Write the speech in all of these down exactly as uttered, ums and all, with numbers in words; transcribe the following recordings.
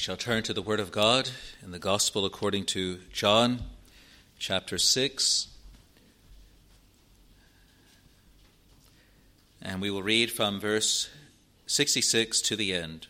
shall turn to the Word of God in the Gospel according to John, chapter six. And we will read from verse sixty-six to the end.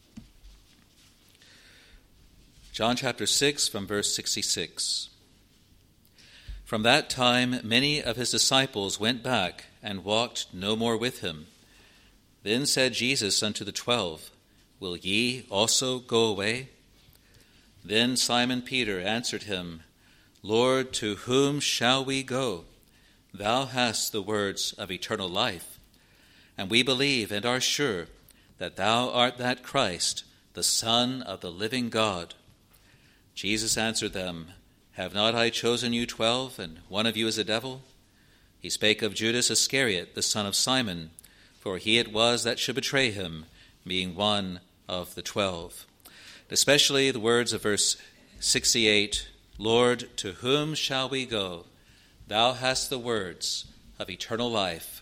John chapter six, from verse sixty-six. From that time many of his disciples went back and walked no more with him. Then said Jesus unto the twelve, Will ye also go away? Then Simon Peter answered him, Lord, to whom shall we go? Thou hast the words of eternal life. And we believe and are sure that thou art that Christ, the Son of the living God. Jesus answered them, Have not I chosen you twelve, and one of you is a devil? He spake of Judas Iscariot, the son of Simon, for he it was that should betray him, being one of the twelve. Especially the words of verse sixty-eight, Lord, to whom shall we go? Thou hast the words of eternal life.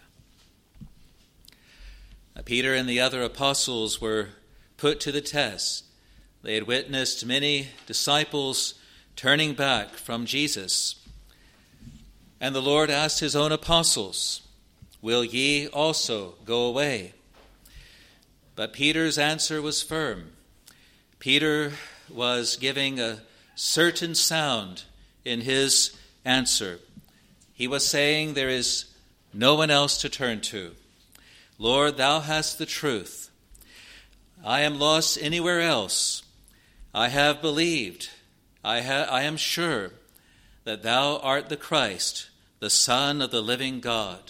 Now, Peter and the other apostles were put to the test. They had witnessed many disciples turning back from Jesus. And the Lord asked his own apostles, Will ye also go away? But Peter's answer was firm. Peter was giving a certain sound in his answer. He was saying, There is no one else to turn to. Lord, thou hast the truth. I am lost anywhere else. I have believed. I, ha- I am sure that thou art the Christ, the Son of the living God.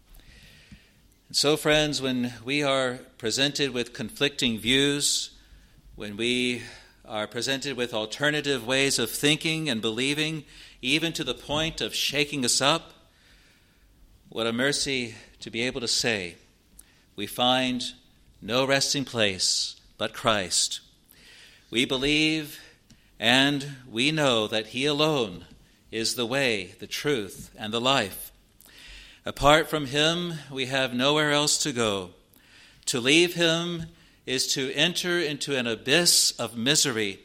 And so, friends, when we are presented with conflicting views, when we are presented with alternative ways of thinking and believing, even to the point of shaking us up, what a mercy to be able to say, we find no resting place but Christ. We believe and we know that he alone is the way, the truth, and the life. Apart from him, we have nowhere else to go. To leave him is to enter into an abyss of misery.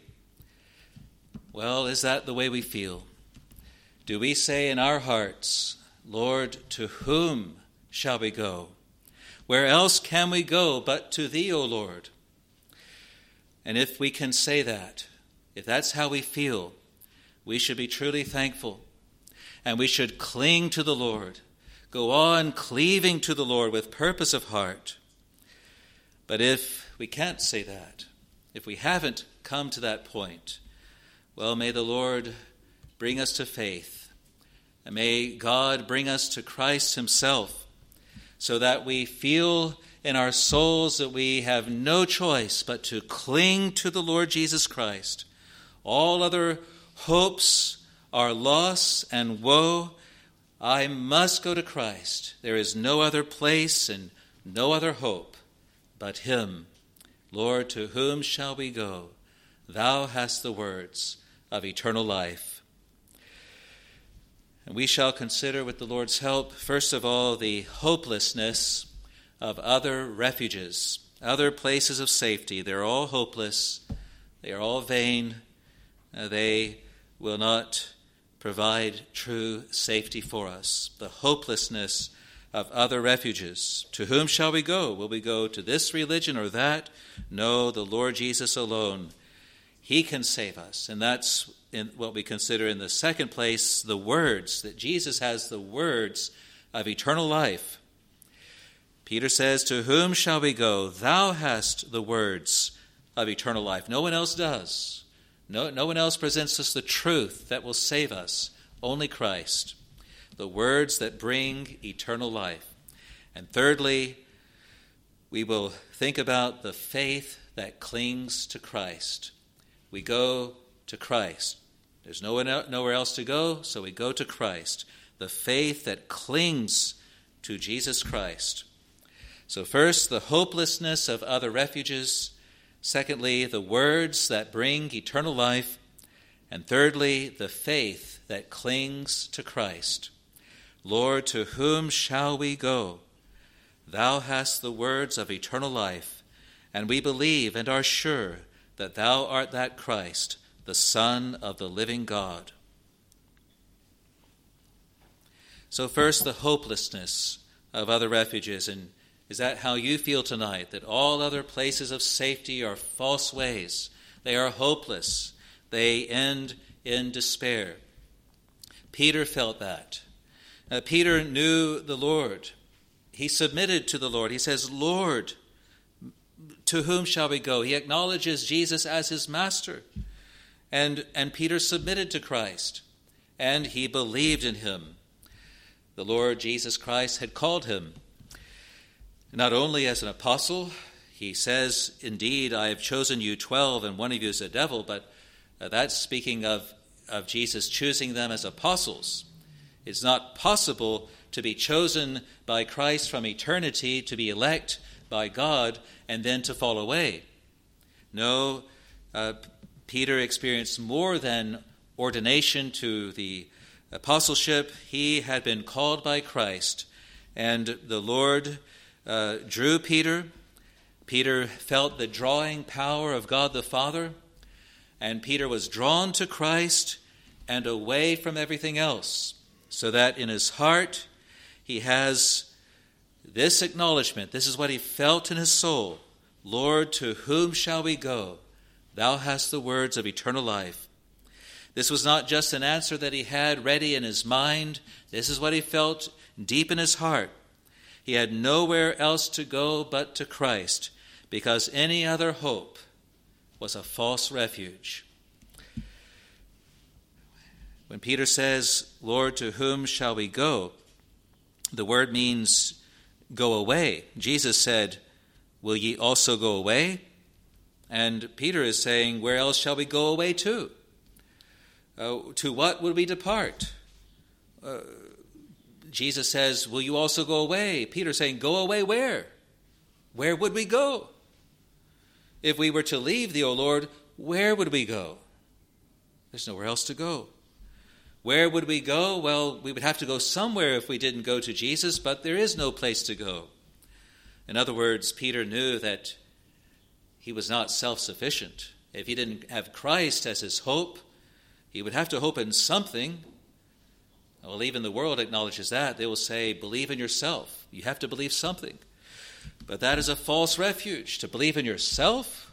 Well, is that the way we feel? Do we say in our hearts, Lord, to whom shall we go? Where else can we go but to thee, O Lord? And if we can say that, if that's how we feel, we should be truly thankful. And we should cling to the Lord. Go on cleaving to the Lord with purpose of heart. But if we can't say that, if we haven't come to that point, well, may the Lord bring us to faith. And may God bring us to Christ himself, so that we feel in our souls that we have no choice but to cling to the Lord Jesus Christ. All other hopes are loss and woe. I must go to Christ. There is no other place and no other hope but him. Lord, to whom shall we go? Thou hast the words of eternal life. And we shall consider with the Lord's help, first of all, the hopelessness of other refuges, other places of safety. They're all hopeless. They are all vain. Uh, they will not provide true safety for us. The hopelessness of other refuges. To whom shall we go? Will we go to this religion or that? No, the Lord Jesus alone. He can save us. And that's in what we consider in the second place, the words, that Jesus has the words of eternal life. Peter says, To whom shall we go? Thou hast the words of eternal life. No one else does. No, no one else presents us the truth that will save us. Only Christ. The words that bring eternal life. And thirdly, we will think about the faith that clings to Christ. We go to Christ. There's no one, nowhere else to go, so we go to Christ. The faith that clings to Jesus Christ. So first, the hopelessness of other refuges. Secondly, the words that bring eternal life. And thirdly, the faith that clings to Christ. Lord, to whom shall we go? Thou hast the words of eternal life, and we believe and are sure that thou art that Christ, the Son of the living God. So first, the hopelessness of other refuges. And is that how you feel tonight? That all other places of safety are false ways. They are hopeless. They end in despair. Peter felt that. Uh, Peter knew the Lord. He submitted to the Lord. He says, Lord, to whom shall we go? He acknowledges Jesus as his master. And, and Peter submitted to Christ, and he believed in him. The Lord Jesus Christ had called him not only as an apostle. He says, indeed, I have chosen you twelve, and one of you is a devil, but uh, that's speaking of, of Jesus choosing them as apostles. It's not possible to be chosen by Christ from eternity, to be elect by God, and then to fall away. No, uh, Peter experienced more than ordination to the apostleship. He had been called by Christ, and the Lord uh, drew Peter. Peter felt the drawing power of God the Father, and Peter was drawn to Christ and away from everything else, so that in his heart he has this acknowledgement. This is what he felt in his soul. Lord, to whom shall we go? Thou hast the words of eternal life. This was not just an answer that he had ready in his mind. This is what he felt deep in his heart. He had nowhere else to go but to Christ, because any other hope was a false refuge. When Peter says, Lord, to whom shall we go? The word means go away. Jesus said, will ye also go away? And Peter is saying, where else shall we go away to? Uh, to what would we depart? Uh, Jesus says, will you also go away? Peter saying, go away where? Where would we go? If we were to leave thee, O Lord, where would we go? There's nowhere else to go. Where would we go? Well, we would have to go somewhere if we didn't go to Jesus, but there is no place to go. In other words, Peter knew that he was not self-sufficient. If he didn't have Christ as his hope, he would have to hope in something. Well, even the world acknowledges that. They will say, believe in yourself. You have to believe something. But that is a false refuge. To believe in yourself?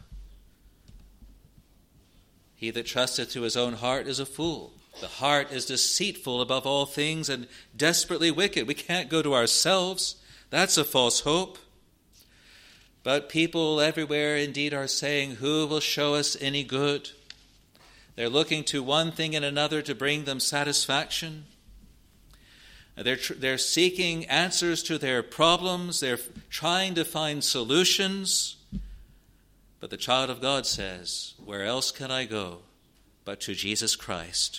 He that trusteth to his own heart is a fool. The heart is deceitful above all things and desperately wicked. We can't go to ourselves. That's a false hope. But people everywhere indeed are saying, who will show us any good? They're looking to one thing and another to bring them satisfaction. They're, tr- they're seeking answers to their problems. They're trying to find solutions. But the child of God says, where else can I go but to Jesus Christ?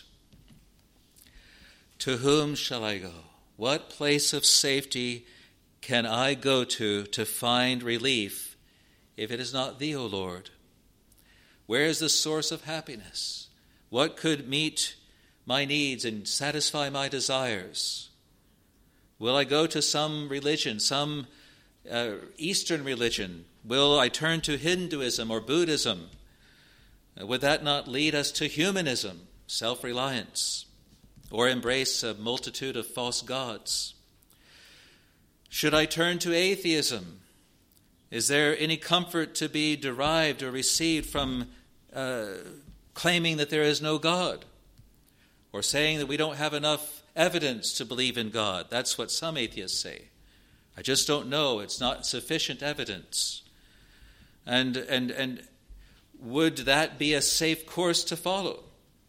To whom shall I go? What place of safety can I go to to find relief if it is not thee, O Lord? Where is the source of happiness? What could meet my needs and satisfy my desires? Will I go to some religion, some uh, Eastern religion? Will I turn to Hinduism or Buddhism? Uh, would that not lead us to humanism, self-reliance, or embrace a multitude of false gods? Should I turn to atheism? Is there any comfort to be derived or received from uh, claiming that there is no God, or saying that we don't have enough evidence to believe in God? That's what some atheists say. I just don't know. It's not sufficient evidence. And and and would that be a safe course to follow?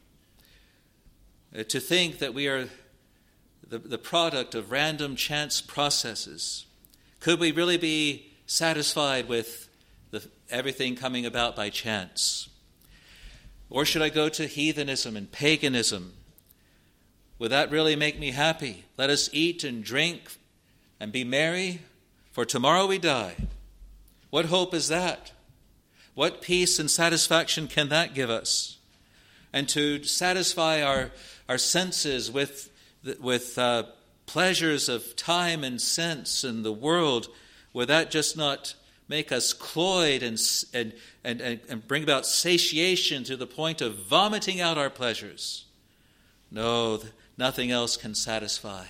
Uh, to think that we are the, the product of random chance processes. Could we really be satisfied with the, everything coming about by chance? Or should I go to heathenism and paganism? Would that really make me happy? Let us eat and drink and be merry, for tomorrow we die. What hope is that? What peace and satisfaction can that give us? And to satisfy our, our senses with, with uh, pleasures of time and sense and the world, would that just not make us cloyed and, and, and, and bring about satiation to the point of vomiting out our pleasures. No, nothing else can satisfy.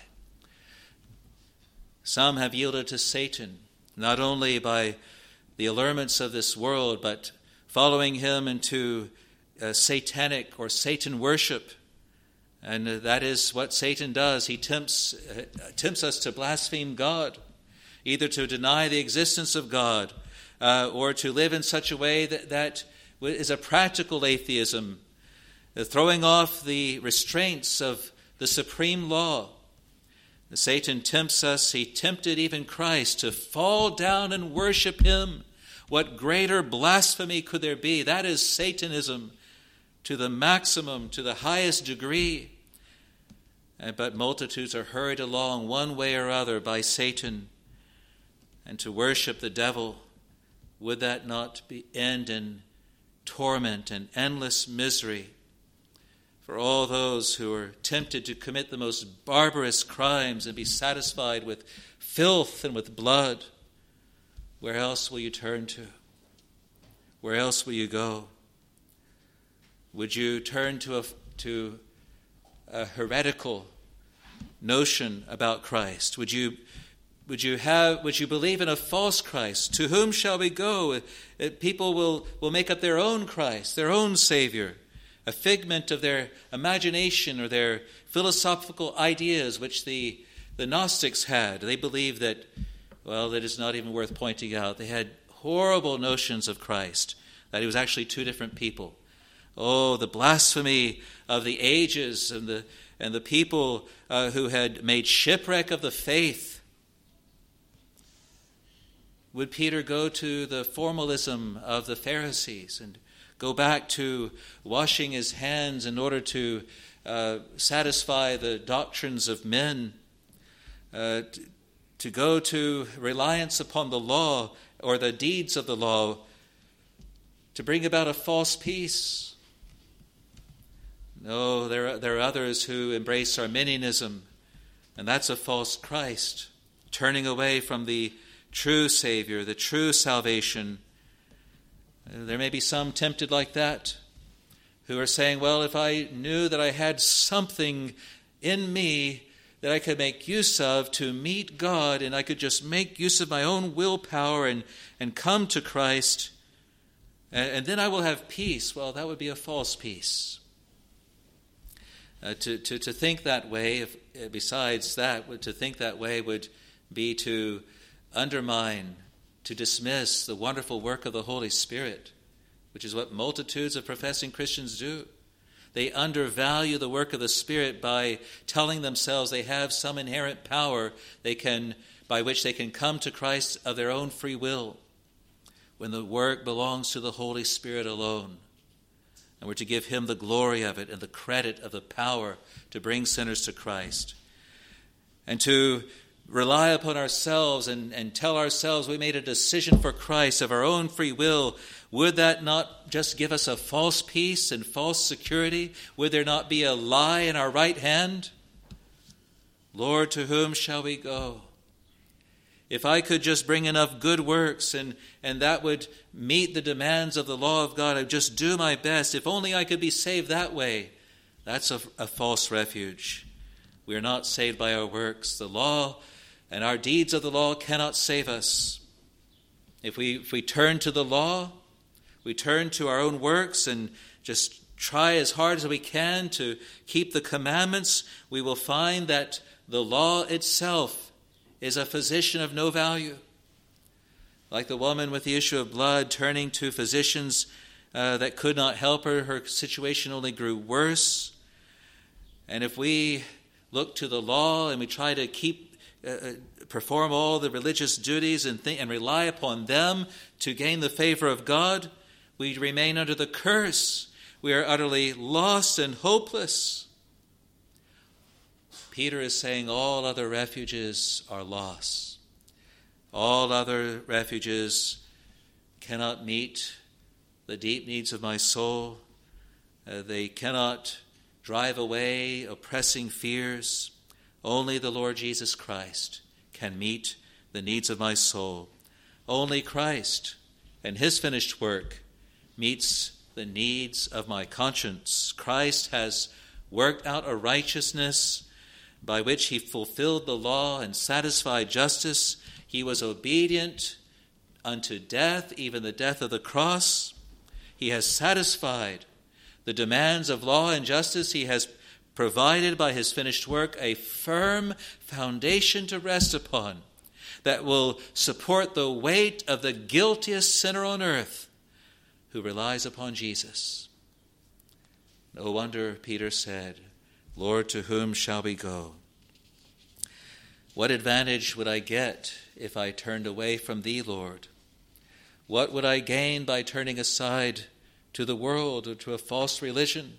Some have yielded to Satan, not only by the allurements of this world, but following him into uh, satanic or Satan worship. And uh, that is what Satan does. He tempts, uh, tempts us to blaspheme God, either to deny the existence of God uh, or to live in such a way that, that is a practical atheism, uh, throwing off the restraints of the supreme law. Satan tempts us, he tempted even Christ to fall down and worship him. What greater blasphemy could there be? That is Satanism to the maximum, to the highest degree. But multitudes are hurried along one way or other by Satan, and to worship the devil, would that not be end in torment and endless misery for all those who are tempted to commit the most barbarous crimes and be satisfied with filth and with blood? Where else will you turn to? Where else will you go? Would you turn to a, to a heretical notion about Christ? Would you would you have would you believe in a false Christ? To whom shall we go? People will, will make up their own Christ, their own Savior, a figment of their imagination or their philosophical ideas, which the, the Gnostics had. They believed that, well, that is not even worth pointing out. They had horrible notions of Christ, that he was actually two different people. Oh, the blasphemy of the ages and the and the people uh, who had made shipwreck of the faith. Would Peter go to the formalism of the Pharisees and go back to washing his hands in order to uh, satisfy the doctrines of men, uh, to, to go to reliance upon the law or the deeds of the law to bring about a false peace? No, there are, there are others who embrace Arminianism, and that's a false Christ, turning away from the true Savior, the true salvation. There may be some tempted like that, who are saying, well, if I knew that I had something in me that I could make use of to meet God, and I could just make use of my own willpower and, and come to Christ, and, and then I will have peace. Well, that would be a false peace. Uh, to, to, to think that way, if, besides that, to think that way would be to undermine, to dismiss the wonderful work of the Holy Spirit, which is what multitudes of professing Christians do. They undervalue the work of the Spirit by telling themselves they have some inherent power they can, by which they can come to Christ of their own free will, when the work belongs to the Holy Spirit alone. And we're to give him the glory of it and the credit of the power to bring sinners to Christ. And to rely upon ourselves and, and tell ourselves we made a decision for Christ of our own free will, would that not just give us a false peace and false security? Would there not be a lie in our right hand? Lord, to whom shall we go? If I could just bring enough good works and, and that would meet the demands of the law of God, I'd just do my best. If only I could be saved that way. That's a, a false refuge. We are not saved by our works. The law and our deeds of the law cannot save us. If we if we turn to the law, we turn to our own works and just try as hard as we can to keep the commandments, we will find that the law itself is a physician of no value. Like the woman with the issue of blood turning to physicians uh, that could not help her, her situation only grew worse. And if we look to the law and we try to keep Uh, perform all the religious duties and, th- and rely upon them to gain the favor of God, we remain under the curse. We are utterly lost and hopeless. Peter is saying all other refuges are lost. All other refuges cannot meet the deep needs of my soul. Uh, they cannot drive away oppressing fears. Only the Lord Jesus Christ can meet the needs of my soul. Only Christ and his finished work meets the needs of my conscience. Christ has worked out a righteousness by which he fulfilled the law and satisfied justice. He was obedient unto death, even the death of the cross. He has satisfied the demands of law and justice. He has provided by his finished work a firm foundation to rest upon that will support the weight of the guiltiest sinner on earth who relies upon Jesus. No wonder Peter said, Lord, to whom shall we go? What advantage would I get if I turned away from thee, Lord? What would I gain by turning aside to the world or to a false religion?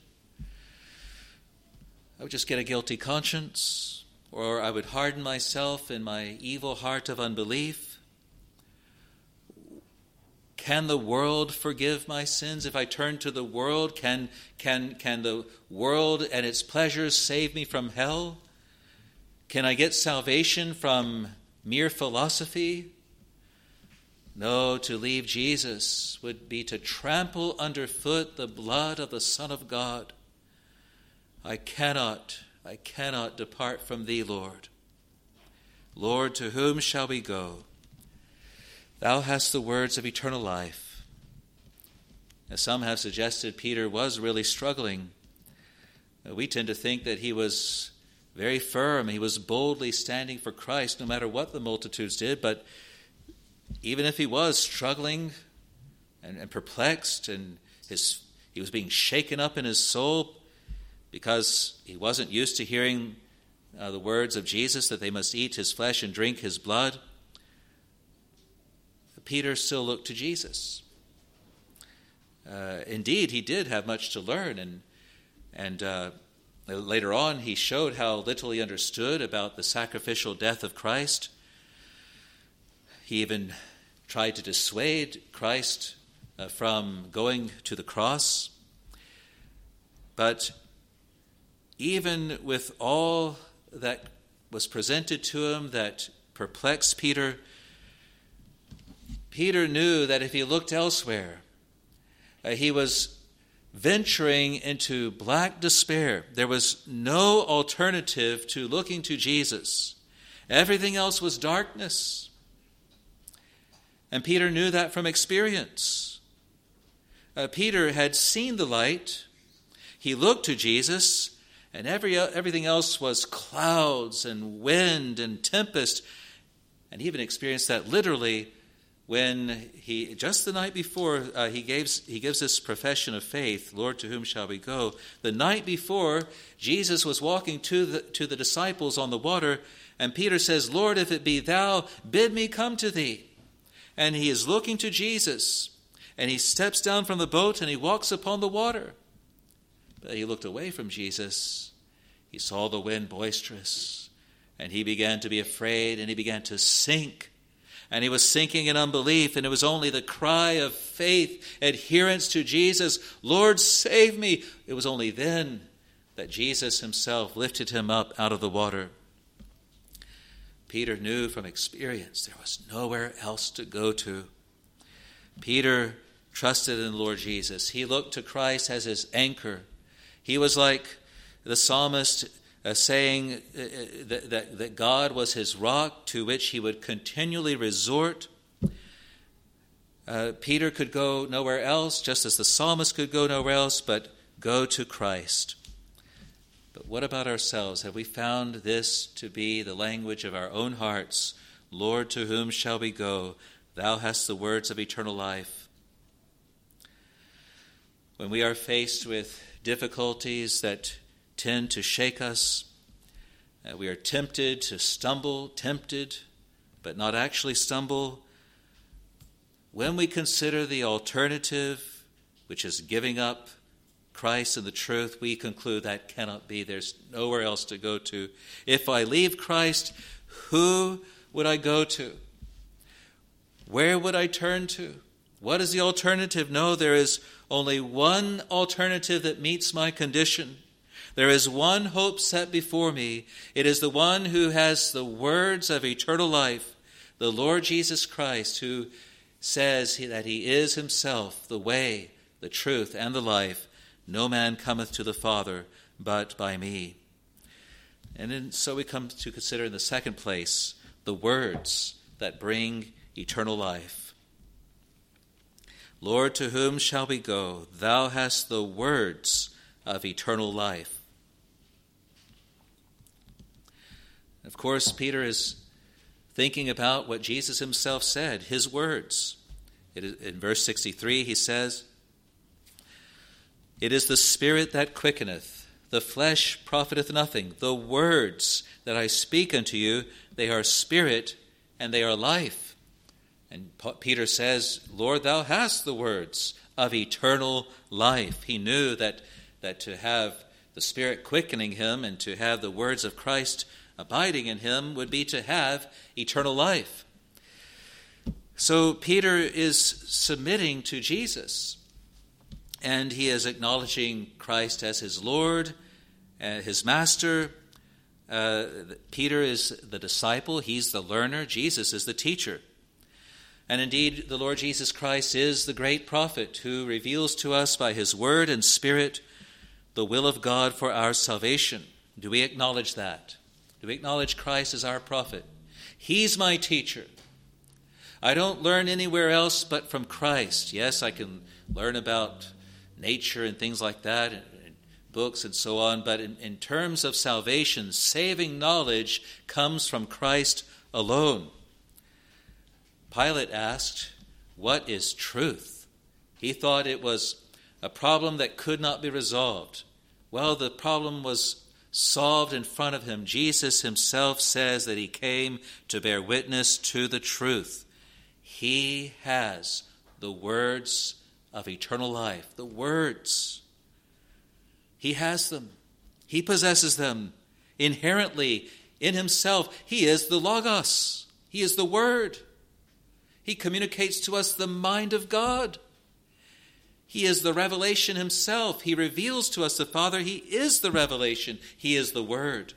I would just get a guilty conscience, or I would harden myself in my evil heart of unbelief. Can the world forgive my sins? If I turn to the world, can, can, can the world and its pleasures save me from hell? Can I get salvation from mere philosophy? No, to leave Jesus would be to trample underfoot the blood of the Son of God. I cannot, I cannot depart from thee, Lord. Lord, to whom shall we go? Thou hast the words of eternal life. As some have suggested, Peter was really struggling. We tend to think that he was very firm. He was boldly standing for Christ no matter what the multitudes did. But even if he was struggling and, and perplexed, and his he was being shaken up in his soul because he wasn't used to hearing uh, the words of Jesus that they must eat his flesh and drink his blood, Peter still looked to Jesus. Uh, indeed, he did have much to learn, and and uh, later on he showed how little he understood about the sacrificial death of Christ. He even tried to dissuade Christ uh, from going to the cross. But even with all that was presented to him that perplexed Peter, Peter knew that if he looked elsewhere, uh, he was venturing into black despair. There was no alternative to looking to Jesus. Everything else was darkness. And Peter knew that from experience. Uh, Peter had seen the light. He looked to Jesus, and every everything else was clouds and wind and tempest. And he even experienced that literally when he, just the night before, uh, he gives he gives this profession of faith, Lord, to whom shall we go? The night before, Jesus was walking to the, to the disciples on the water, and Peter says, Lord, if it be thou, bid me come to thee. And he is looking to Jesus, and he steps down from the boat and he walks upon the water. But he looked away from Jesus. He saw the wind boisterous, and he began to be afraid, and he began to sink. And he was sinking in unbelief, and it was only the cry of faith, adherence to Jesus, Lord, save me. It was only then that Jesus himself lifted him up out of the water. Peter knew from experience there was nowhere else to go to. Peter trusted in the Lord Jesus. He looked to Christ as his anchor. He was like the psalmist uh, saying uh, that, that, that God was his rock to which he would continually resort. Uh, Peter could go nowhere else, just as the psalmist could go nowhere else, but go to Christ. But what about ourselves? Have we found this to be the language of our own hearts? Lord, to whom shall we go? Thou hast the words of eternal life. When we are faced with difficulties that tend to shake us, uh, we are tempted to stumble, tempted, but not actually stumble. When we consider the alternative, which is giving up Christ and the truth, we conclude that cannot be. There's nowhere else to go to. If I leave Christ, who would I go to? Where would I turn to? What is the alternative? No, there is only one alternative that meets my condition. There is one hope set before me. It is the one who has the words of eternal life. the Lord Jesus Christ, who says that he is himself the way, the truth, and the life. No man cometh to the Father but by me. And then, so we come to consider in the second place the words that bring eternal life. Lord, to whom shall we go? Thou hast the words of eternal life. Of course, Peter is thinking about what Jesus himself said, his words. It is, in verse sixty-three, he says, "It is the Spirit that quickeneth, the flesh profiteth nothing. The words that I speak unto you, they are spirit and they are life." And Peter says, Lord, thou hast the words of eternal life. He knew that, that to have the Spirit quickening him and to have the words of Christ abiding in him would be to have eternal life. So Peter is submitting to Jesus, and he is acknowledging Christ as his Lord, uh, his master. Uh, Peter is the disciple, he's the learner, Jesus is the teacher. And indeed, the Lord Jesus Christ is the great prophet who reveals to us by his word and spirit the will of God for our salvation. Do we acknowledge that? Do we acknowledge Christ as our prophet? He's my teacher. I don't learn anywhere else but from Christ. Yes, I can learn about nature and things like that, and, and books and so on, but in, in terms of salvation, saving knowledge comes from Christ alone. Pilate asked, what is truth? He thought it was a problem that could not be resolved. Well, the problem was solved in front of him. Jesus himself says that he came to bear witness to the truth. He has the words of eternal life. The words. He has them. He possesses them inherently in himself. He is the Logos. He is the Word. He communicates to us the mind of God. He is the revelation himself. He reveals to us the Father. He is the revelation. He is the Word.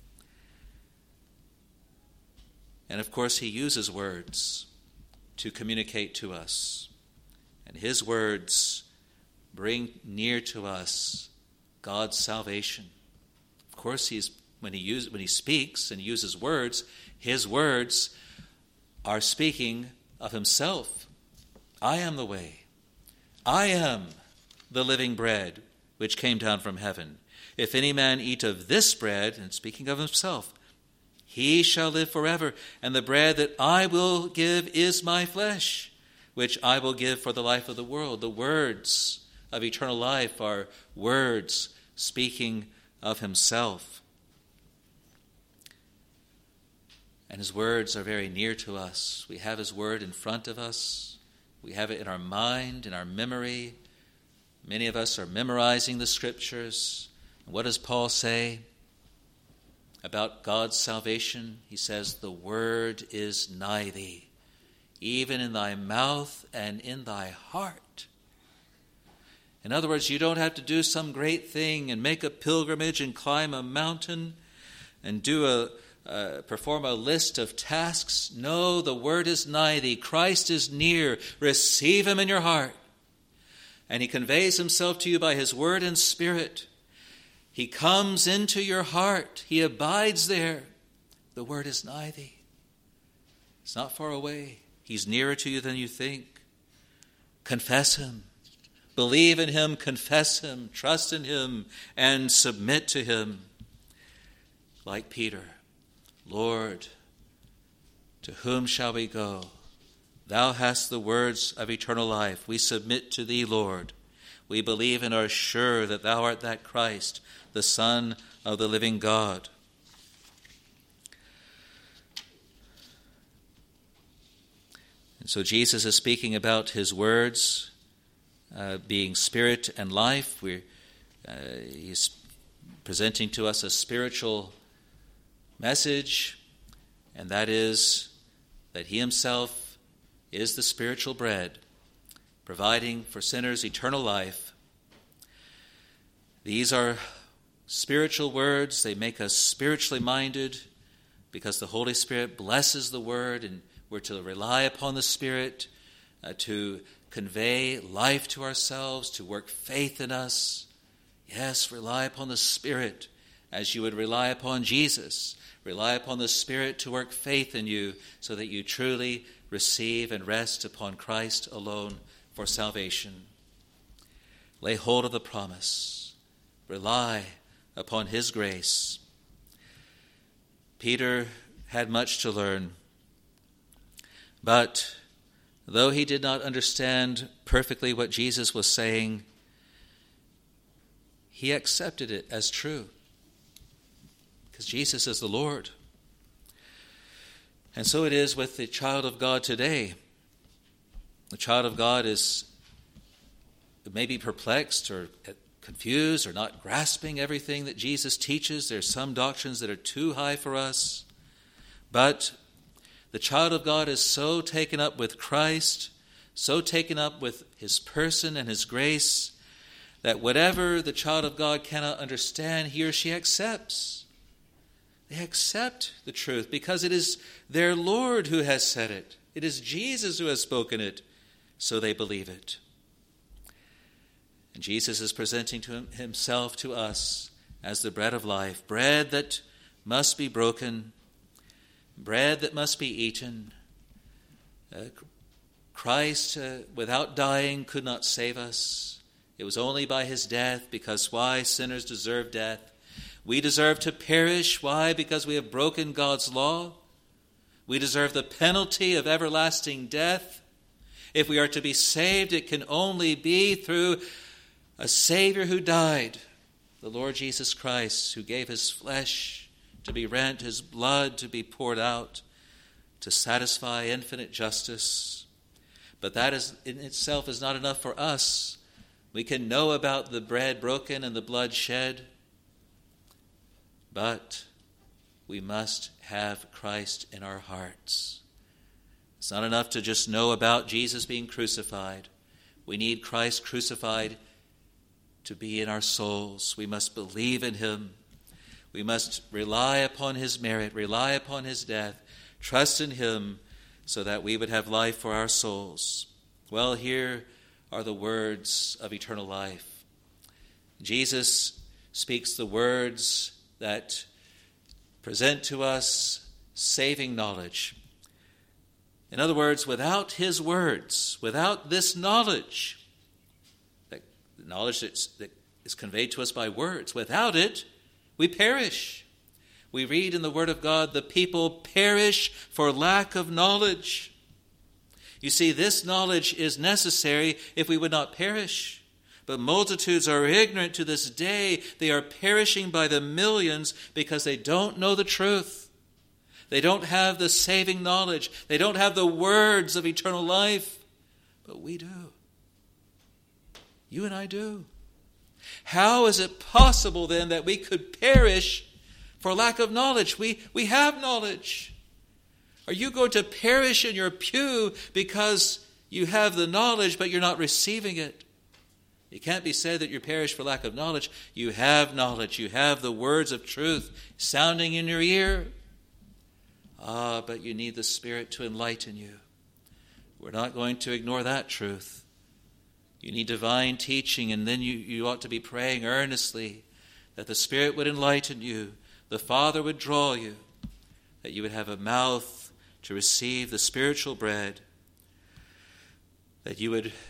And of course, he uses words to communicate to us. And his words bring near to us God's salvation. Of course, he's, when he use, when he speaks and uses words, his words are speaking of himself. I am the way. I am the living bread which came down from heaven. If any man eat of this bread, and speaking of himself, he shall live forever. And the bread that I will give is my flesh, which I will give for the life of the world. The words of eternal life are words speaking of himself. And his words are very near to us. We have his word in front of us. We have it in our mind, in our memory. Many of us are memorizing the scriptures. And what does Paul say about God's salvation? He says, the word is nigh thee, even in thy mouth and in thy heart. In other words, you don't have to do some great thing and make a pilgrimage and climb a mountain and do a Uh, perform a list of tasks. No, the word is nigh thee. Christ is near. Receive him in your heart. And he conveys himself to you by his word and spirit. He comes into your heart. He abides there. The word is nigh thee. It's not far away. He's nearer to you than you think. Confess him. Believe in him. Confess him. Trust in him. And submit to him. Like Peter. Lord, to whom shall we go? Thou hast the words of eternal life. We submit to thee, Lord. We believe and are sure that thou art that Christ, the Son of the living God. And so Jesus is speaking about his words uh, being spirit and life. We're, uh, he's presenting to us a spiritual message, and that is that he himself is the spiritual bread, providing for sinners eternal life. These are spiritual words. They make us spiritually minded because the Holy Spirit blesses the word and We're to rely upon the Spirit uh, to convey life to ourselves, to work faith in us. Yes, rely upon the Spirit as you would rely upon Jesus. Rely upon the Spirit to work faith in you so that you truly receive and rest upon Christ alone for salvation. Lay hold of the promise. Rely upon his grace. Peter had much to learn, but though he did not understand perfectly what Jesus was saying, he accepted it as true, because Jesus is the Lord. And so it is with the child of God today. The child of God is maybe perplexed or confused or not grasping everything that Jesus teaches. There's some doctrines that are too high for us. But the child of God is so taken up with Christ, so taken up with his person and his grace, that whatever the child of God cannot understand, he or she accepts. They accept the truth because it is their Lord who has said it. It is Jesus who has spoken it, so they believe it. And Jesus is presenting to himself to us as the bread of life, bread that must be broken, bread that must be eaten. Uh, Christ, uh, without dying, could not save us. It was only by his death, because why? Sinners deserve death. We deserve to perish. Why? Because we have broken God's law. We deserve the penalty of everlasting death. If we are to be saved, it can only be through a Savior who died, the Lord Jesus Christ, who gave his flesh to be rent, his blood to be poured out, to satisfy infinite justice. But that is in itself is not enough for us. We can know about the bread broken and the blood shed, but we must have Christ in our hearts. It's not enough to just know about Jesus being crucified. We need Christ crucified to be in our souls. We must believe in him. We must rely upon his merit, rely upon his death, trust in him so that we would have life for our souls. Well, here are the words of eternal life. Jesus speaks the words that present to us saving knowledge. In other words, without his words, without this knowledge, that knowledge that's, that is conveyed to us by words, without it, we perish. We read in the Word of God, the people perish for lack of knowledge. You see, this knowledge is necessary if we would not perish. But multitudes are ignorant to this day. They are perishing by the millions because they don't know the truth. They don't have the saving knowledge. They don't have the words of eternal life. But we do. You and I do. How is it possible then that we could perish for lack of knowledge? We, we have knowledge. Are you going to perish in your pew because you have the knowledge but you're not receiving it? It can't be said that you perish for lack of knowledge. You have knowledge. You have the words of truth sounding in your ear. Ah, but you need the Spirit to enlighten you. We're not going to ignore that truth. You need divine teaching, and then you, you ought to be praying earnestly that the Spirit would enlighten you, the Father would draw you, that you would have a mouth to receive the spiritual bread, that you would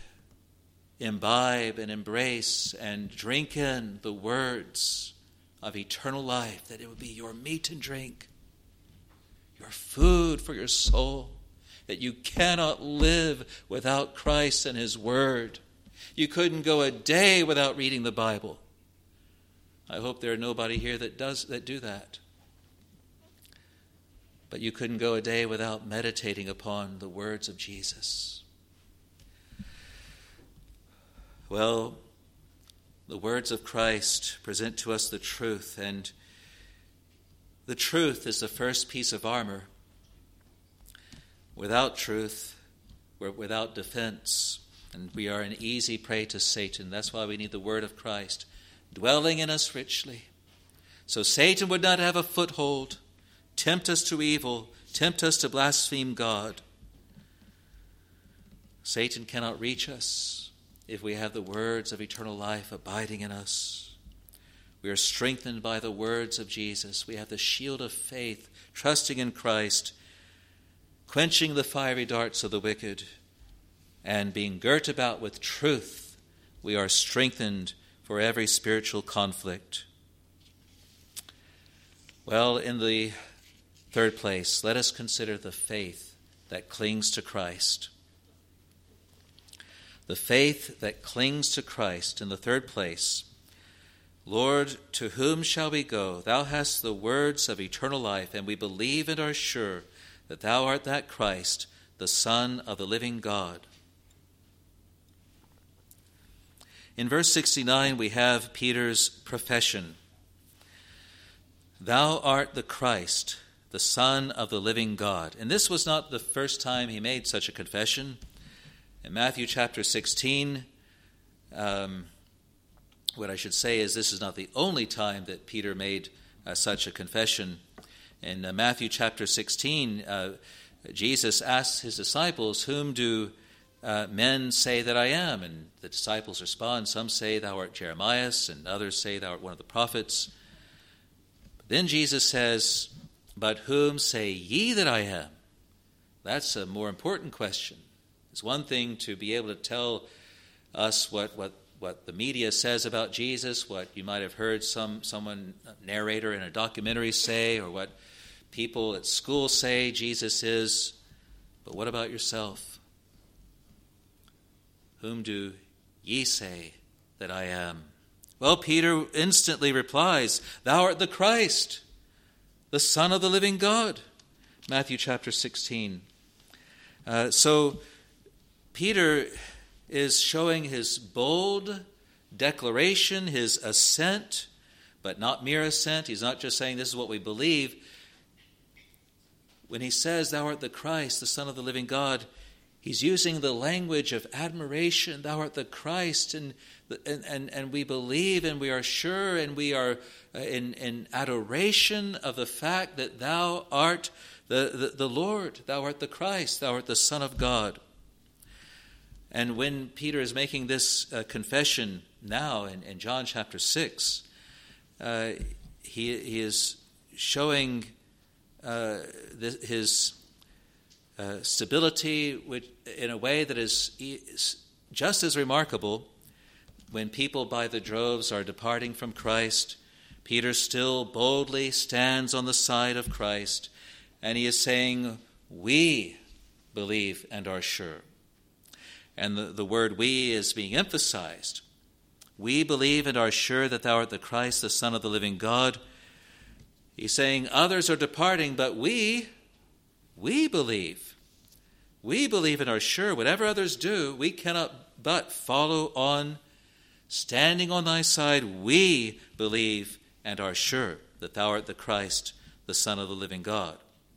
imbibe and embrace and drink in the words of eternal life, that it would be your meat and drink, your food for your soul, that you cannot live without Christ and his word. You couldn't go a day without reading the Bible. I hope there are nobody here that does that do that. But you couldn't go a day without meditating upon the words of Jesus. Well, the words of Christ present to us the truth, and the truth is the first piece of armor. Without truth, we're without defense, and we are an easy prey to Satan. That's why we need the word of Christ dwelling in us richly, so Satan would not have a foothold, tempt us to evil, tempt us to blaspheme God. Satan cannot reach us if we have the words of eternal life abiding in us. We are strengthened by the words of Jesus. We have the shield of faith, trusting in Christ, quenching the fiery darts of the wicked, and being girt about with truth, we are strengthened for every spiritual conflict. Well, in the third place, let us consider the faith that clings to Christ. The faith that clings to Christ. In the third place, Lord, to whom shall we go? Thou hast the words of eternal life, and we believe and are sure that thou art that Christ, the Son of the living God. In verse sixty-nine, we have Peter's profession. Thou art the Christ, the Son of the living God. And this was not the first time he made such a confession. In Matthew chapter sixteen, um, what I should say is this is not the only time that Peter made uh, such a confession. In uh, Matthew chapter sixteen, uh, Jesus asks his disciples, whom do uh, men say that I am? And the disciples respond, some say thou art Jeremiah, and others say thou art one of the prophets. But then Jesus says, but whom say ye that I am? That's a more important question. It's one thing to be able to tell us what, what, what the media says about Jesus, what you might have heard some someone, a narrator in a documentary say, or what people at school say Jesus is. But what about yourself? Whom do ye say that I am? Well, Peter instantly replies, thou art the Christ, the Son of the living God. Matthew chapter sixteen. Uh, so Peter is showing his bold declaration, his assent, but not mere assent. He's not just saying this is what we believe. When he says, thou art the Christ, the Son of the living God, he's using the language of admiration. Thou art the Christ, and and, and, and we believe and we are sure and we are in, in adoration of the fact that thou art the, the, the Lord, thou art the Christ, thou art the Son of God. And when Peter is making this uh, confession now in, in John chapter six, uh, he, he is showing uh, this, his uh, stability which, in a way that is, is just as remarkable. When people by the droves are departing from Christ, Peter still boldly stands on the side of Christ, and he is saying, we believe and are sure. And the, the word we is being emphasized. We believe and are sure that thou art the Christ, the Son of the living God. He's saying others are departing, but we, we believe. We believe and are sure. Whatever others do, we cannot but follow on. Standing on thy side, we believe and are sure that thou art the Christ, the Son of the living God.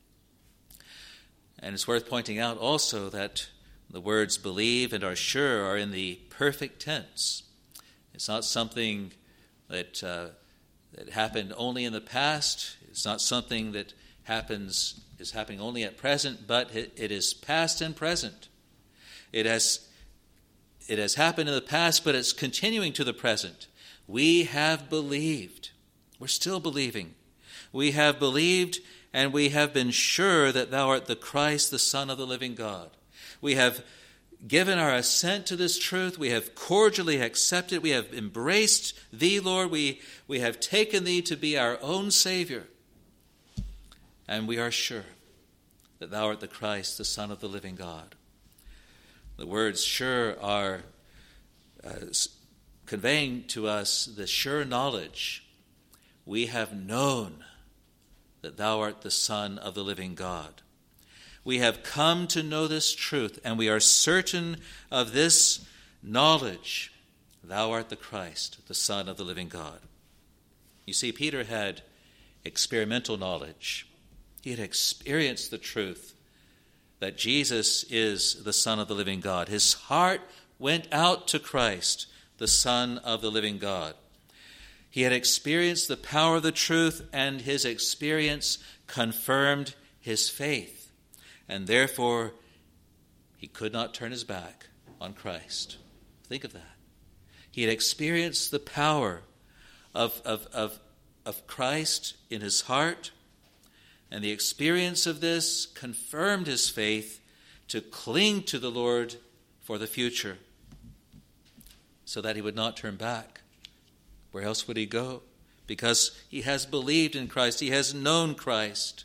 And it's worth pointing out also that the words believe and are sure are in the perfect tense. It's not something that uh, that happened only in the past. It's not something that happens is happening only at present, but it, it is past and present. It has it has happened in the past, but it's continuing to the present. We have believed. We're still believing. We have believed, and we have been sure that thou art the Christ, the Son of the living God. We have given our assent to this truth. We have cordially accepted. We have embraced thee, Lord. We, we have taken thee to be our own Savior. And we are sure that thou art the Christ, the Son of the living God. The words sure are uh, conveying to us the sure knowledge. We have known that thou art the Son of the living God. We have come to know this truth, and we are certain of this knowledge. Thou art the Christ, the Son of the living God. You see, Peter had experimental knowledge. He had experienced the truth that Jesus is the Son of the living God. His heart went out to Christ, the Son of the living God. He had experienced the power of the truth, and his experience confirmed his faith. And therefore, he could not turn his back on Christ. Think of that. He had experienced the power of, of, of, of Christ in his heart, and the experience of this confirmed his faith to cling to the Lord for the future, so that he would not turn back. Where else would he go? Because he has believed in Christ. He has known Christ.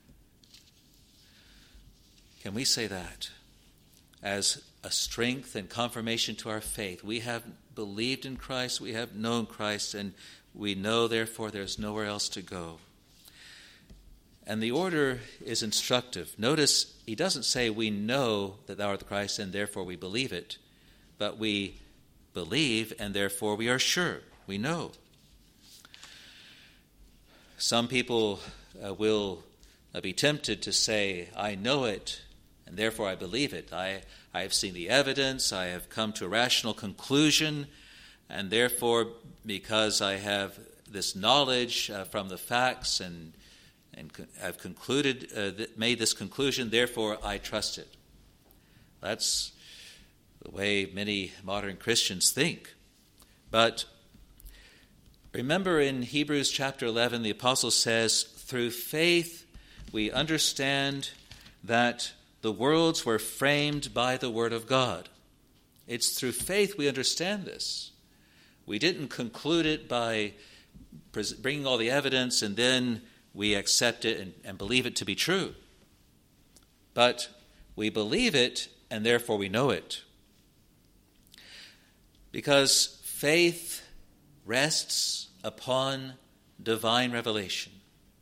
Can we say that as a strength and confirmation to our faith? We have believed in Christ, we have known Christ, and we know, therefore, there's nowhere else to go. And the order is instructive. Notice, he doesn't say we know that thou art the Christ and therefore we believe it, but we believe and therefore we are sure. We know. Some people uh, will uh, be tempted to say, I know it and therefore I believe it. I, I have seen the evidence, I have come to a rational conclusion, and therefore because I have this knowledge uh, from the facts and and have concluded, uh, that made this conclusion, therefore I trust it. That's the way many modern Christians think. But remember in Hebrews chapter eleven, the apostle says, through faith we understand that the worlds were framed by the word of God. It's through faith we understand this. We didn't conclude it by bringing all the evidence and then we accept it and, and believe it to be true. But we believe it and therefore we know it. Because faith rests upon divine revelation.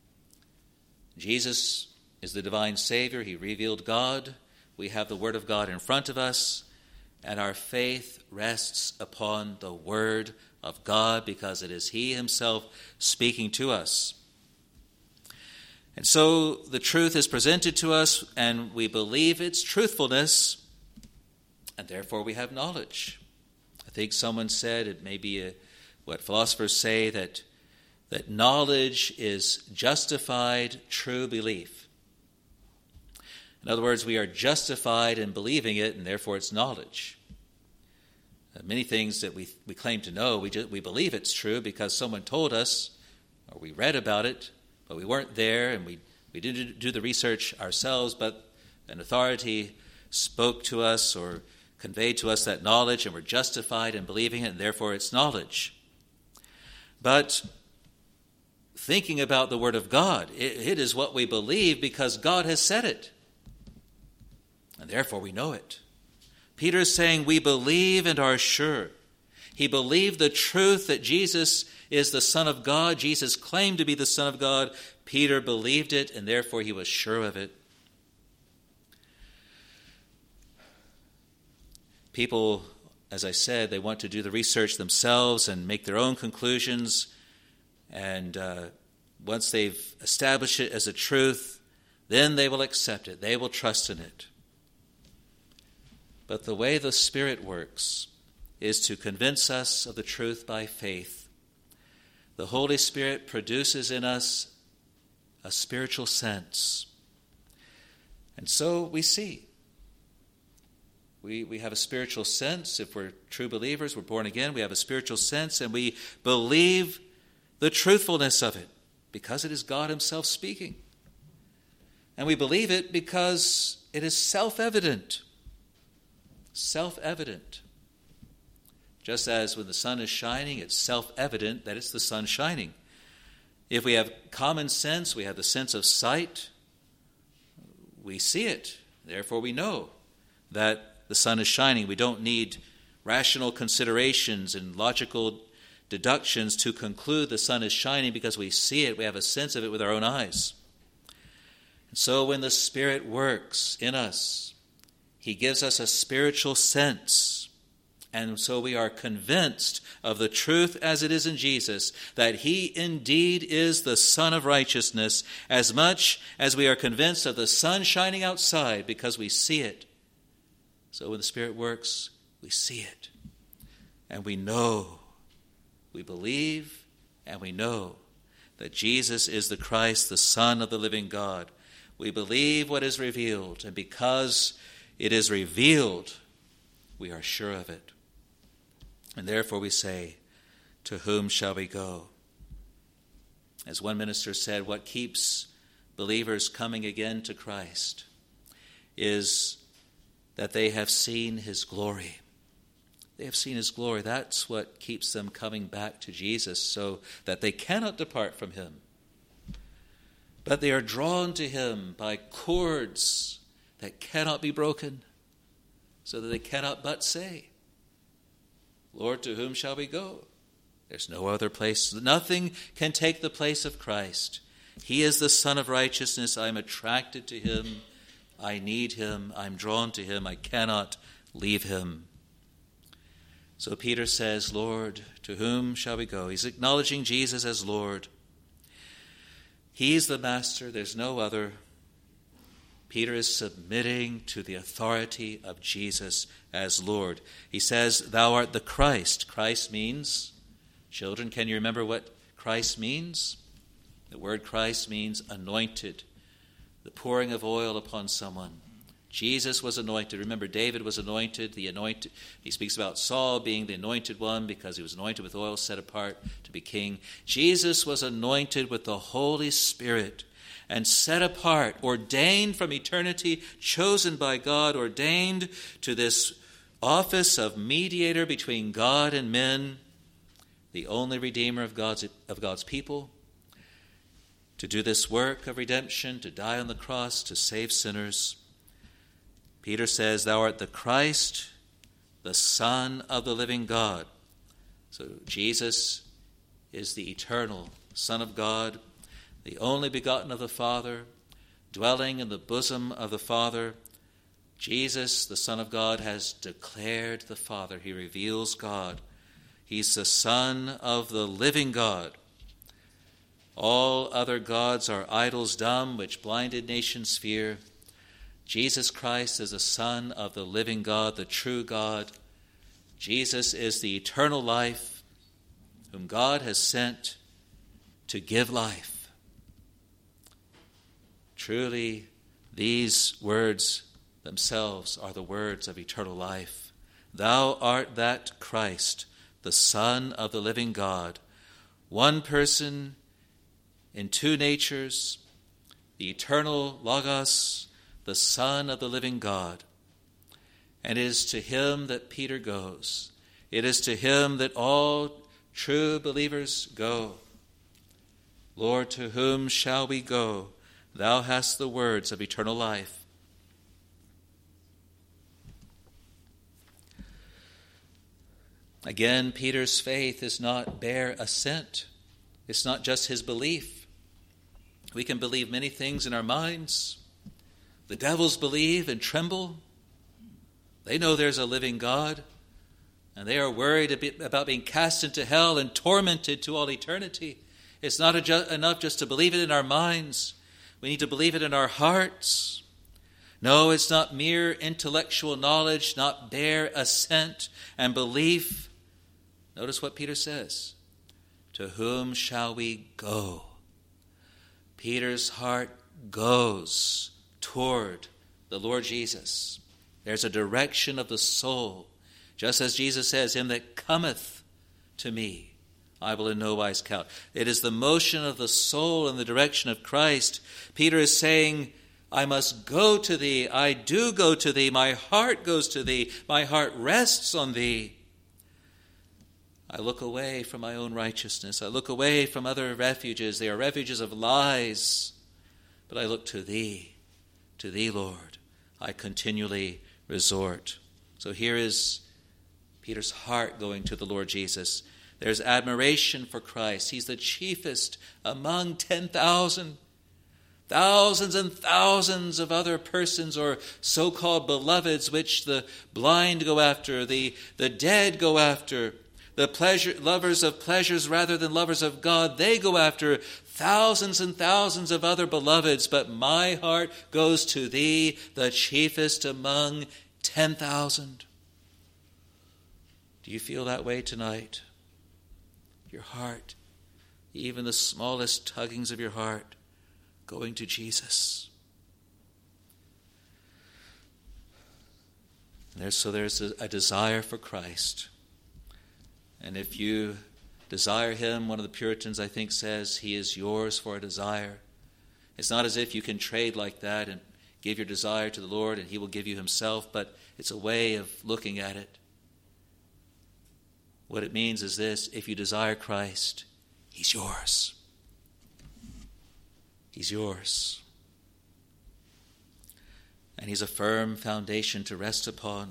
Jesus is the divine Savior. He revealed God. We have the Word of God in front of us. And our faith rests upon the Word of God because it is He Himself speaking to us. And so the truth is presented to us, and we believe its truthfulness, and therefore we have knowledge. I think someone said, it may be a, what philosophers say, that, that knowledge is justified true belief. In other words, we are justified in believing it, and therefore it's knowledge. Uh, many things that we, we claim to know, we, just, we believe it's true because someone told us, or we read about it, but we weren't there, and we, we didn't do the research ourselves, but an authority spoke to us or conveyed to us that knowledge, and we're justified in believing it, and therefore it's knowledge. But thinking about the Word of God, it, it is what we believe because God has said it, and therefore we know it. Peter is saying we believe and are sure. He believed the truth that Jesus is the Son of God. Jesus claimed to be the Son of God. Peter believed it, and therefore he was sure of it. People, as I said, they want to do the research themselves and make their own conclusions. And uh, once they've established it as a truth, then they will accept it. They will trust in it. But the way the Spirit works is to convince us of the truth by faith. The Holy Spirit produces in us a spiritual sense. And so we see. We, we have a spiritual sense. If we're true believers, we're born again, we have a spiritual sense, and we believe the truthfulness of it because it is God Himself speaking. And we believe it because it is self-evident. Self-evident. Just as when the sun is shining, it's self-evident that it's the sun shining. If we have common sense, we have the sense of sight, we see it. Therefore, we know that the sun is shining. We don't need rational considerations and logical deductions to conclude the sun is shining because we see it. We have a sense of it with our own eyes. And so when the Spirit works in us, He gives us a spiritual sense. And so we are convinced of the truth as it is in Jesus, that He indeed is the Son of righteousness, as much as we are convinced of the sun shining outside because we see it. So when the Spirit works, we see it. And we know, we believe, and we know that Jesus is the Christ, the Son of the living God. We believe what is revealed, and because it is revealed, we are sure of it. And therefore we say, to whom shall we go? As one minister said, what keeps believers coming again to Christ is that they have seen his glory. They have seen his glory. That's what keeps them coming back to Jesus, so that they cannot depart from him. But they are drawn to him by cords that cannot be broken, so that they cannot but say, Lord, to whom shall we go? There's no other place. Nothing can take the place of Christ. He is the Son of righteousness. I am attracted to him. I need him. I'm drawn to him. I cannot leave him. So Peter says, Lord, to whom shall we go? He's acknowledging Jesus as Lord. He's the master. There's no other. Peter is submitting to the authority of Jesus as Lord. He says, thou art the Christ. Christ means, children, can you remember what Christ means? The word Christ means anointed, the pouring of oil upon someone. Jesus was anointed. Remember, David was anointed. The anointed. He speaks about Saul being the anointed one because he was anointed with oil, set apart to be king. Jesus was anointed with the Holy Spirit and set apart, ordained from eternity, chosen by God, ordained to this office of mediator between God and men, the only redeemer of God's, of God's people, to do this work of redemption, to die on the cross, to save sinners. Peter says, thou art the Christ, the Son of the living God. So Jesus is the eternal Son of God, the only begotten of the Father, dwelling in the bosom of the Father. Jesus, the Son of God, has declared the Father. He reveals God. He's the Son of the living God. All other gods are idols dumb, which blinded nations fear. Jesus Christ is the Son of the living God, the true God. Jesus is the eternal life, whom God has sent to give life. Truly, these words themselves are the words of eternal life. Thou art that Christ, the Son of the living God, one person in two natures, the eternal Logos, the Son of the living God. And it is to him that Peter goes. It is to him that all true believers go. Lord, to whom shall we go? Thou hast the words of eternal life. Again, Peter's faith is not bare assent. It's not just his belief. We can believe many things in our minds. The devils believe and tremble. They know there's a living God, and they are worried about being cast into hell and tormented to all eternity. It's not enough just to believe it in our minds. We need to believe it in our hearts. No, it's not mere intellectual knowledge, not bare assent and belief. Notice what Peter says. To whom shall we go? Peter's heart goes toward the Lord Jesus. There's a direction of the soul. Just as Jesus says, him that cometh to me, I will in no wise count. It is the motion of the soul in the direction of Christ. Peter is saying, I must go to thee. I do go to thee. My heart goes to thee. My heart rests on thee. I look away from my own righteousness. I look away from other refuges. They are refuges of lies. But I look to thee. To thee, Lord, I continually resort. So here is Peter's heart going to the Lord Jesus. There's admiration for Christ. He's the chiefest among ten thousand. Thousands and thousands of other persons or so-called beloveds which the blind go after, the, the dead go after, the pleasure lovers of pleasures rather than lovers of God, they go after thousands and thousands of other beloveds, but my heart goes to thee, the chiefest among ten thousand. Do you feel that way tonight? Your heart, even the smallest tuggings of your heart, going to Jesus. There's, so there's a, a desire for Christ. And if you desire him, one of the Puritans, I think, says, he is yours for a desire. It's not as if you can trade like that and give your desire to the Lord and he will give you himself, but it's a way of looking at it. What it means is this: if you desire Christ, he's yours. He's yours. And he's a firm foundation to rest upon.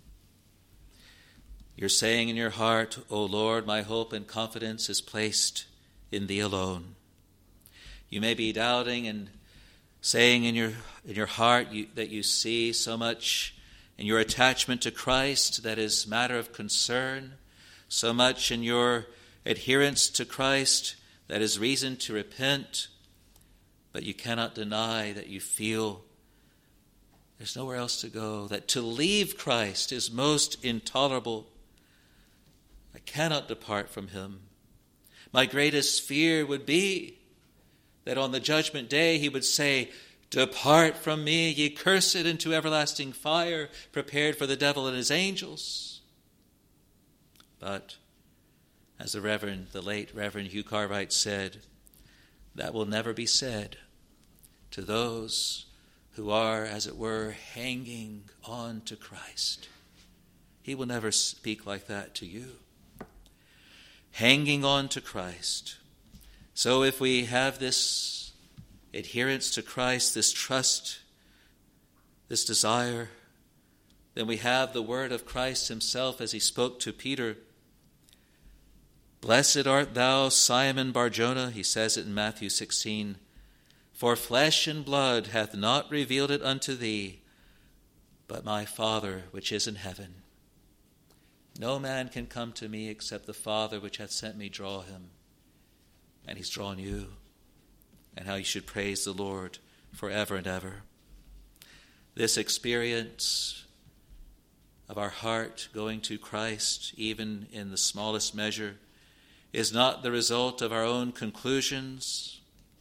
You're saying in your heart, O Lord, my hope and confidence is placed in thee alone. You may be doubting and saying in your in your heart you, that you see so much in your attachment to Christ that is matter of concern, so much in your adherence to Christ that is reason to repent, but you cannot deny that you feel there's nowhere else to go, that to leave Christ is most intolerable. I cannot depart from him. My greatest fear would be that on the judgment day he would say, depart from me, ye cursed, into everlasting fire, prepared for the devil and his angels. But, as the Reverend, the late Reverend Hugh Cartwright said, that will never be said to those who are, as it were, hanging on to Christ. He will never speak like that to you. Hanging on to Christ. So if we have this adherence to Christ, this trust, this desire, then we have the word of Christ himself as he spoke to Peter. Blessed art thou, Simon Bar-Jonah, he says it in Matthew sixteen, for flesh and blood hath not revealed it unto thee, but my Father which is in heaven. No man can come to me except the Father which hath sent me draw him. And he's drawn you. And how you should praise the Lord forever and ever. This experience of our heart going to Christ, even in the smallest measure, is not the result of our own conclusions,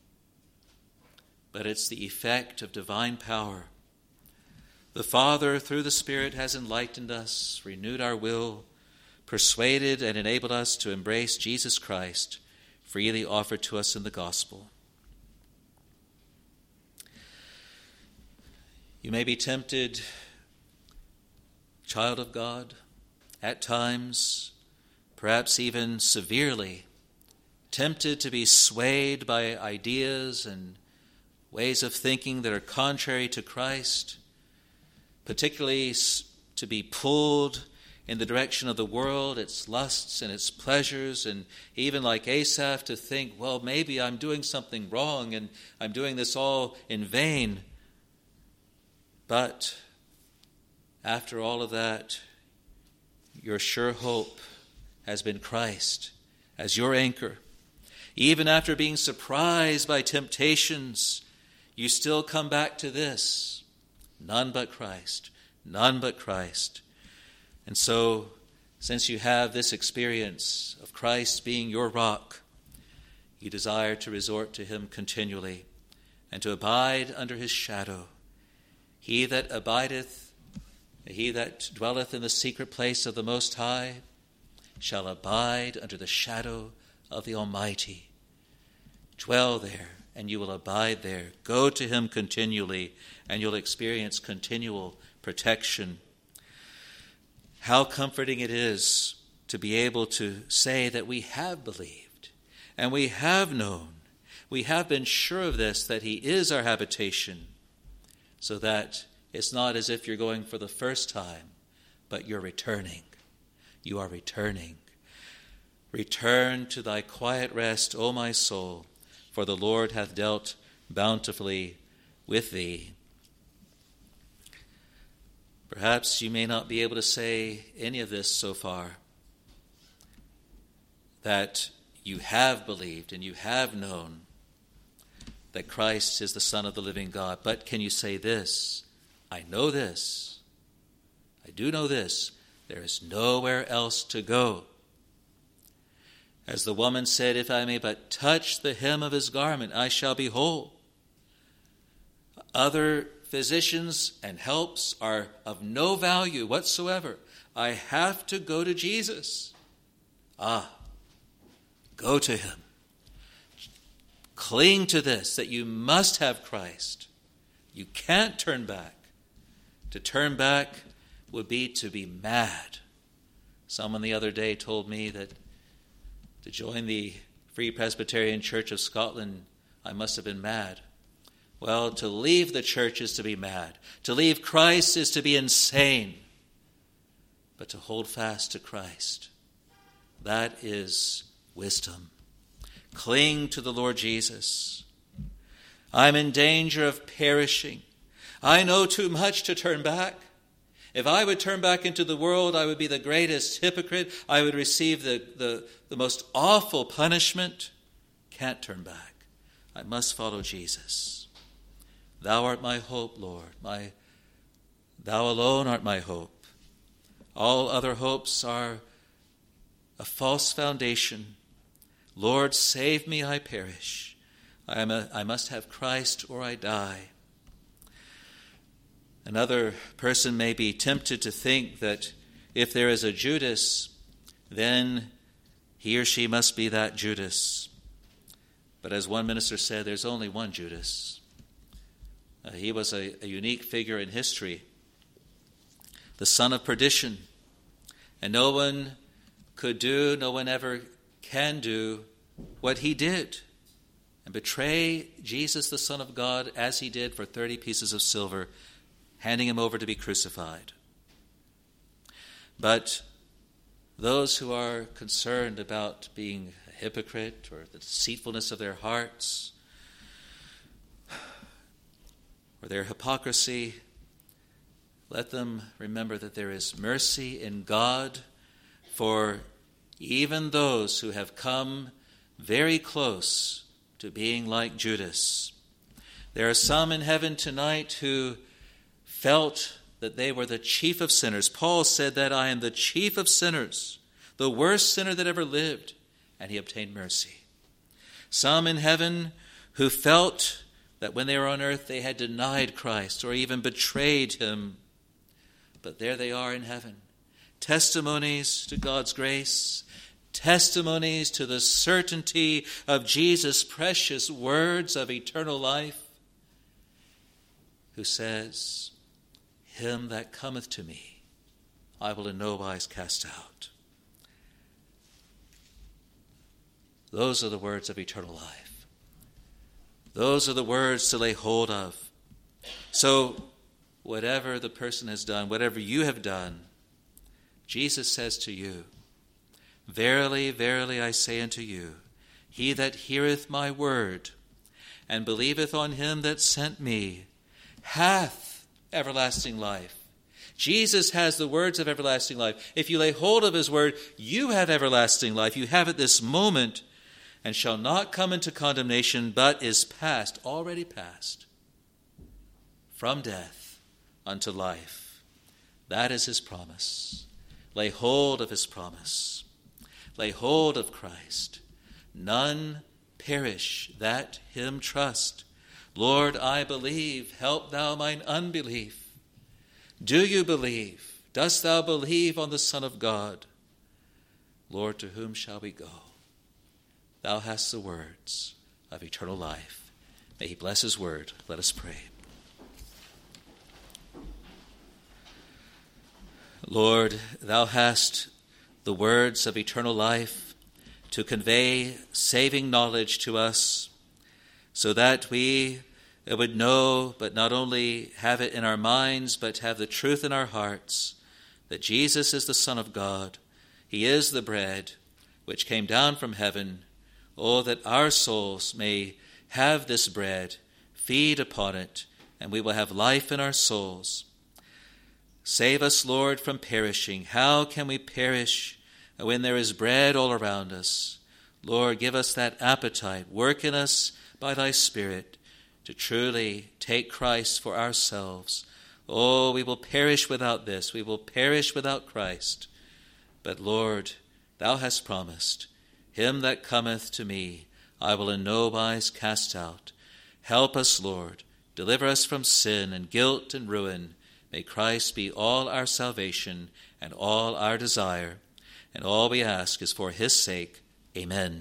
but it's the effect of divine power. The Father, through the Spirit, has enlightened us, renewed our will, persuaded and enabled us to embrace Jesus Christ, freely offered to us in the gospel. You may be tempted, child of God, at times, perhaps even severely, tempted to be swayed by ideas and ways of thinking that are contrary to Christ, particularly to be pulled in the direction of the world, its lusts and its pleasures, and even like Asaph to think, well, maybe I'm doing something wrong and I'm doing this all in vain. But after all of that, your sure hope has been Christ as your anchor. Even after being surprised by temptations, you still come back to this: none but Christ, none but Christ. And so, since you have this experience of Christ being your rock, you desire to resort to him continually and to abide under his shadow. He that abideth, he that dwelleth in the secret place of the Most High, shall abide under the shadow of the Almighty. Dwell there, and you will abide there. Go to him continually, and you'll experience continual protection. How comforting it is to be able to say that we have believed, and we have known, we have been sure of this, that he is our habitation, so that it's not as if you're going for the first time, but you're returning. You are returning. Return to thy quiet rest, O my soul, for the Lord hath dealt bountifully with thee. Perhaps you may not be able to say any of this so far, that you have believed and you have known that Christ is the Son of the living God. But can you say this? I know this. I do know this. There is nowhere else to go. As the woman said, if I may but touch the hem of his garment, I shall be whole. Other physicians and helps are of no value whatsoever. I have to go to Jesus. Ah, go to him. Cling to this, that you must have Christ. You can't turn back. To turn back would be to be mad. Someone the other day told me that to join the Free Presbyterian Church of Scotland, I must have been mad. Well, to leave the church is to be mad. To leave Christ is to be insane. But to hold fast to Christ, that is wisdom. Cling to the Lord Jesus. I'm in danger of perishing. I know too much to turn back. If I would turn back into the world, I would be the greatest hypocrite. I would receive the, the, the most awful punishment. Can't turn back. I must follow Jesus. Thou art my hope, Lord. My, thou alone art my hope. All other hopes are a false foundation. Lord, save me, I perish. I, am a, I must have Christ or I die. Another person may be tempted to think that if there is a Judas, then he or she must be that Judas. But as one minister said, there's only one Judas. Uh, he was a, a unique figure in history, the son of perdition. And no one could do, no one ever can do what he did and betray Jesus, the Son of God, as he did for thirty pieces of silver, handing him over to be crucified. But those who are concerned about being a hypocrite or the deceitfulness of their hearts or their hypocrisy, let them remember that there is mercy in God for even those who have come very close to being like Judas. There are some in heaven tonight who felt that they were the chief of sinners. Paul said that I am the chief of sinners, the worst sinner that ever lived, and he obtained mercy. Some in heaven who felt that when they were on earth they had denied Christ or even betrayed him, but there they are in heaven. Testimonies to God's grace, testimonies to the certainty of Jesus' precious words of eternal life, who says, him that cometh to me, I will in no wise cast out. Those are the words of eternal life. Those are the words to lay hold of. So, whatever the person has done, whatever you have done, Jesus says to you, verily, verily, I say unto you, he that heareth my word and believeth on him that sent me hath everlasting life. Jesus has the words of everlasting life. If you lay hold of his word, you have everlasting life. You have it this moment, and shall not come into condemnation, but is passed, already passed, from death unto life. That is his promise. Lay hold of his promise. Lay hold of Christ. None perish that him trust. Lord, I believe. Help thou mine unbelief. Do you believe? Dost thou believe on the Son of God? Lord, to whom shall we go? Thou hast the words of eternal life. May he bless his word. Let us pray. Lord, thou hast the words of eternal life to convey saving knowledge to us, so that we would know, but not only have it in our minds, but have the truth in our hearts, that Jesus is the Son of God. He is the bread which came down from heaven. Oh, that our souls may have this bread, feed upon it, and we will have life in our souls. Save us, Lord, from perishing. How can we perish when there is bread all around us? Lord, give us that appetite. Work in us by thy Spirit to truly take Christ for ourselves. Oh, we will perish without this. We will perish without Christ. But Lord, thou hast promised, him that cometh to me, I will in no wise cast out. Help us, Lord, Deliver us from sin and guilt and ruin. May Christ be all our salvation and all our desire. And all we ask is for his sake. Amen.